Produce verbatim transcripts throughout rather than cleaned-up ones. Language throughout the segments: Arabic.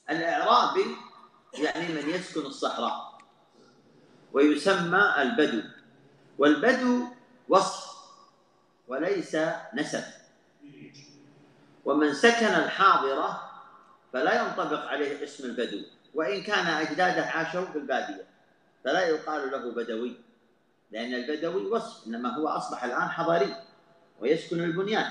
الأعرابي يعني من يسكن الصحراء، ويسمى البدو، والبدو وصف وليس نسب، ومن سكن الحاضرة فلا ينطبق عليه اسم البدو، وإن كان أجداده عاشوا في البادية فلا يقال له بدوي، لأن البدوي وصف، إنما هو أصبح الآن حضري ويسكن البنيان،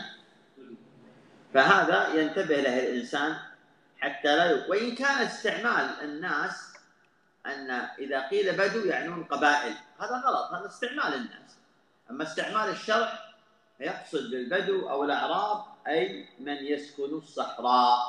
فهذا ينتبه له الإنسان حتى لا يق... وإن كان استعمال الناس أن إذا قيل بدو يعنون قبائل، هذا غلط، هذا استعمال الناس. أما استعمال الشرع يقصد بالبدو أو الأعراب أي من يسكن الصحراء.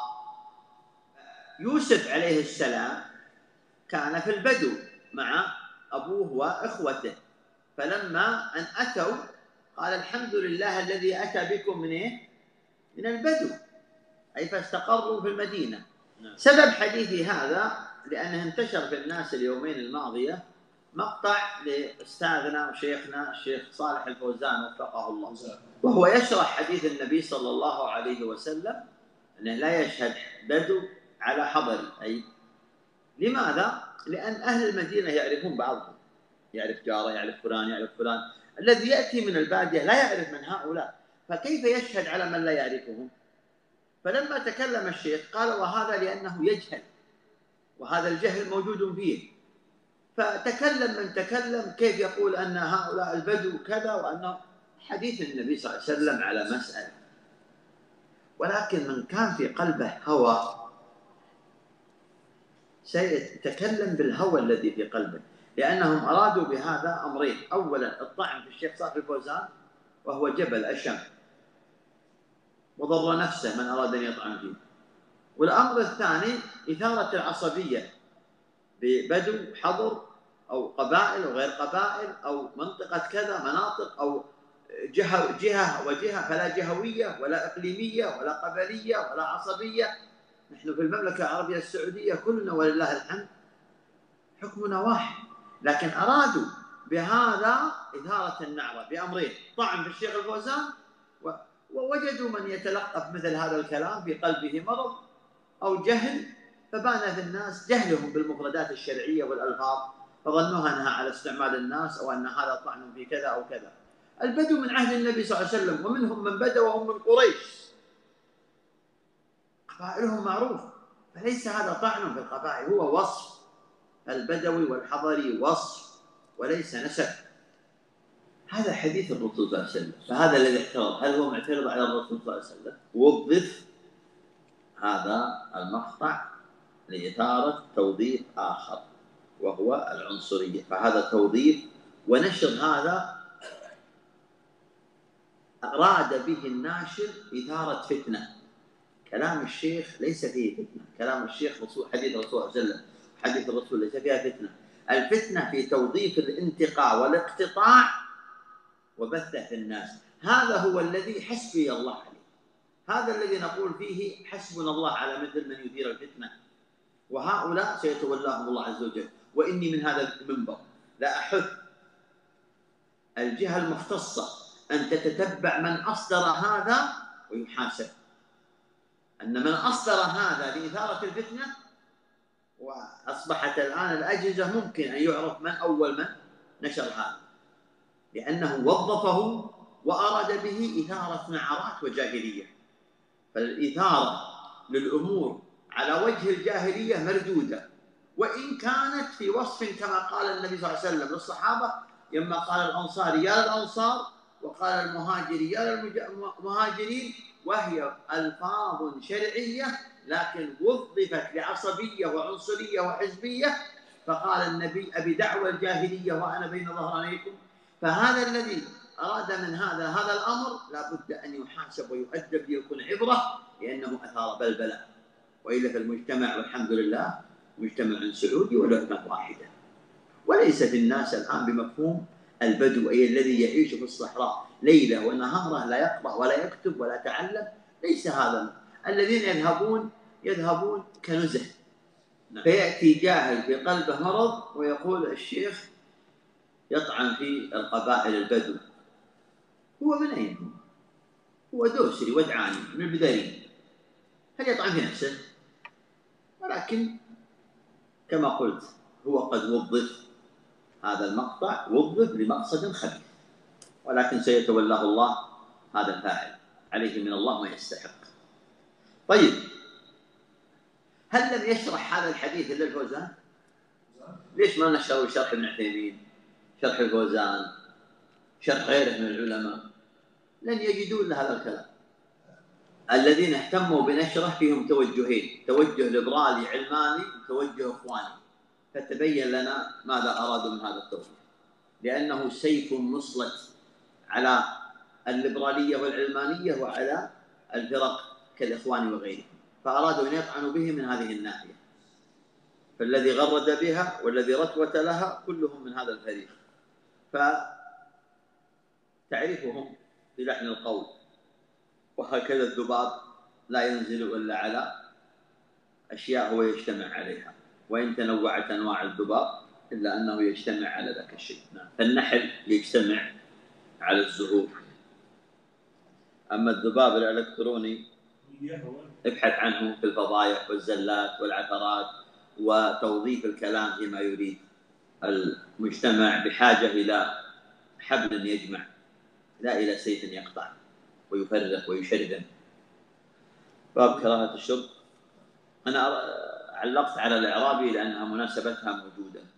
يوسف عليه السلام كان في البدو مع أبوه وإخوته، فلما أن أتوا قال الحمد لله الذي أتى بكم من إيه؟ من البدو، أي فاستقروا في المدينة. سبب حديثي هذا لأنه انتشر في الناس اليومين الماضية مقطع لأستاذنا وشيخنا الشيخ صالح الفوزان وفقه الله، وهو يشرح حديث النبي صلى الله عليه وسلم أنه لا يشهد بدو على حضري. أي لماذا؟ لأن أهل المدينة يعرفون بعضهم، يعرف جاره، يعرف فلان، يعرف فلان. الذي يأتي من البادية لا يعرف من هؤلاء، فكيف يشهد على من لا يعرفهم؟ فلما تكلم الشيخ قال وهذا لأنه يجهل، وهذا الجهل موجود فيه، فتكلم من تكلم كيف يقول أن هؤلاء البدو كذا، وأن حديث النبي صلى الله عليه وسلم على مسألة. ولكن من كان في قلبه هوى سيتكلم بالهوى الذي في قلبه، لأنهم أرادوا بهذا أمرين: أولا الطعن في الشيخ صالح الفوزان وهو جبل أشم وضر نفسه من أراد أن يطعن فيه، والأمر الثاني إثارة العصبية ببدو حضر أو قبائل أو غير قبائل أو منطقة كذا مناطق أو جهة جهة وجهة، فلا جهوية ولا إقليمية ولا قبلية ولا عصبية. نحن في المملكة العربية السعودية كلنا ولله الحمد حكمنا واحد، لكن أرادوا بهذا إثارة النعرة بأمرين: طعن في الشيخ الفوزان، ووجدوا من يتلقف مثل هذا الكلام في قلبه مرض أو جهل، فبان في الناس جهلهم بالمفردات الشرعية والألفاظ، فظنوها أنها على استعمال الناس أو أن هذا طعن في كذا أو كذا. البدو من عهد النبي صلى الله عليه وسلم، ومنهم من بدأ وهم من قريش، قبائلهم معروف، فليس هذا طعن في القبائل، هو وصف. البدوي والحضري وصف وليس نسب. هذا حديث الرسول صلى الله عليه وسلم، فهذا الذي اعترض، هل هو معترض على الرسول صلى الله عليه وسلم؟ وظف هذا المقطع لإثارة توظيف آخر وهو العنصرية، فهذا توظيف ونشر هذا أراد به الناشر إثارة فتنة. كلام الشيخ ليس فيه فتنة، كلام الشيخ رسول حديث الرسول صلى الله عليه وسلم، حديث الرسول ليس فيها فتنة. الفتنة في توظيف الانتقاء والاقتطاع وبثه في الناس، هذا هو الذي حسبي الله عليه، هذا الذي نقول فيه حسبنا الله على مثل من يثير الفتنة، وهؤلاء سيتولاهم الله عز وجل. وإني من هذا المنبر لا أحث الجهة المختصة أن تتتبع من أصدر هذا ويحاسب، أن من أصدر هذا لإثارة الفتنة، وأصبحت الآن الأجهزة ممكن أن يعرف من أول من نشر هذا، لأنه وظفه وأراد به إثارة نعرات وجاهلية. فالإثارة للأمور على وجه الجاهلية مردودة، وإن كانت في وصف كما قال النبي صلى الله عليه وسلم للصحابة لما قال الأنصاري يا الأنصار وقال المهاجري يا المهاجرين، وهي ألفاظ شرعية لكن وظفت لعصبية وعنصرية وحزبية، فقال النبي أبي دعوى الجاهلية وأنا بين ظهرانيكم. فهذا الذي أراد من هذا هذا الأمر لا بد أن يحاسب ويؤدب ليكون عبرة، لأنه أثار بلبلة. وإلا في المجتمع والحمد لله مجتمع سعودي ولغة واحدة، وليس في الناس الآن بمفهوم البدو أي الذي يعيش في الصحراء ليلة ونهارا لا يقرأ ولا يكتب ولا تعلم، ليس هذا. الذين يذهبون يذهبون كنزه، فيأتي جاهل في قلبه مرض ويقول الشيخ يطعن في القبائل البدو. هو من أين؟ هو دوسري ودعاني من البدرين، هل يطعن في نفسه؟ ولكن لكن كما قلت هو قد وظف هذا المقطع، وظف لمقصد خبيث، ولكن سيتولاه الله هذا الفاعل، عليه من الله ما يستحق. طيب، هل لم يشرح هذا الحديث إلا الفوزان؟ ليش ما نشروا شرح ابن عثيمين، شرح الفوزان، شرح غيره من العلماء؟ لن يجدوا إلا هذا الكلام. الذين اهتموا بنشره فيهم توجهين، توجه ليبرالي علماني وتوجه إخواني، فتبين لنا ماذا أرادوا من هذا التوجه، لأنه سيف مسلط على الليبرالية والعلمانية وعلى الفرق كالإخوان وغيرهم، فأرادوا أن يطعنوا به من هذه الناحية. فالذي غرد بها والذي رتوت لها كلهم من هذا الفريق، فتعرفهم بلحن القول. وهكذا الذباب لا ينزل إلا على أشياء هو يجتمع عليها، وإن تنوعت أنواع الذباب إلا أنه يجتمع على ذاك الشيء. فالنحل يجتمع على الزهور، أما الذباب الإلكتروني ابحث عنه في الفضايح والزلات والعثرات، وتوظيف الكلام فيما يريد. المجتمع بحاجة إلى حبل يجمع، لا إلى سيف يقطع ويفرق ويشرذم. باب كراهة الشرب، أنا علقت على الإعرابي لأنها مناسبتها موجودة.